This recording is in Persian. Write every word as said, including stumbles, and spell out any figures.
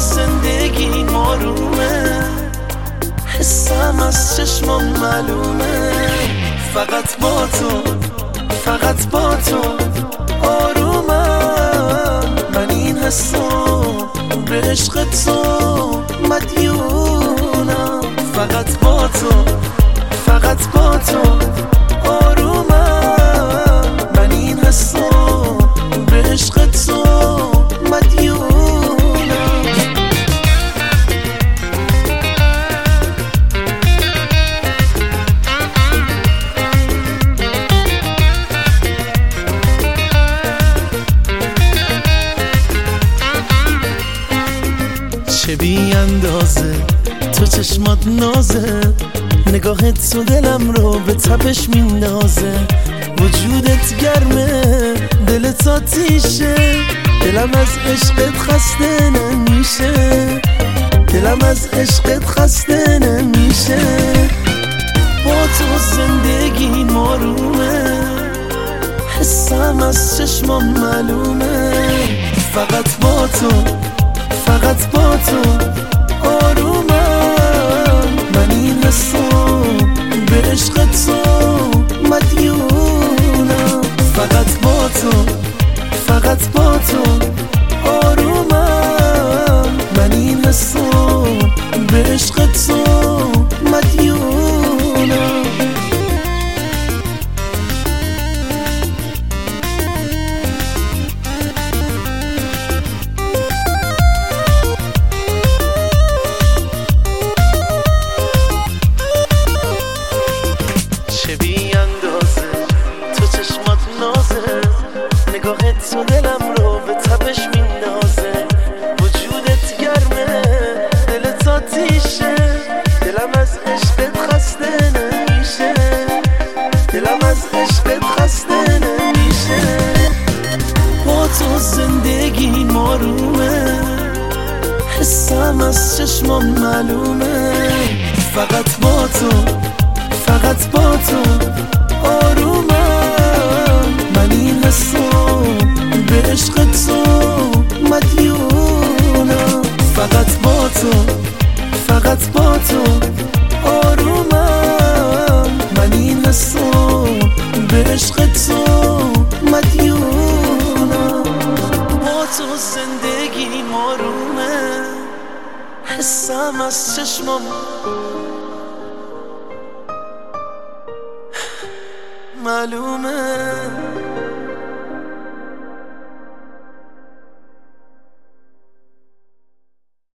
زندگی مارومه، حسم از چشمم معلومه. فقط با تو، فقط با تو آرومم. من این حسو به عشق تو مدیونم. فقط با تو، فقط با تو آرومم. من این حسو به عشق تو مدیونم. چه بی اندازه تو چشمات نازه، نگاهت تو دلم رو به تپش میندازه. وجودت گرمه، دلت آتیشه، دلم از عشقت خسته نمیشه، دلم از عشقت خسته نمیشه. با تو زندگی مارومه، حسم از چشمام معلومه. فقط با تو، فقط با تو آرومم. من این حسو به عشق تو مدیونم. فقط با تو، فقط با تو آرومم. من این حسو به عشق تو مدیونم. چه بی اندازه تو چشمات نازه، نگاهت تو دلم رو به تپش میندازه. وجودت گرمه، دلت آتیشه، دلم از عشقت خسته نمیشه، دلم از عشقت خسته نمیشه. با تو زندگی مارومه، حسم از چشمام معلومه. فقط با تو، فقط با تو آرومم. من این حسو به عشق تو مدیونم. فقط با تو، فقط با تو آرومم. من این حسو به عشق تو مدیونم. با تو زندگی مارومه، حسم از چشمم معلومه.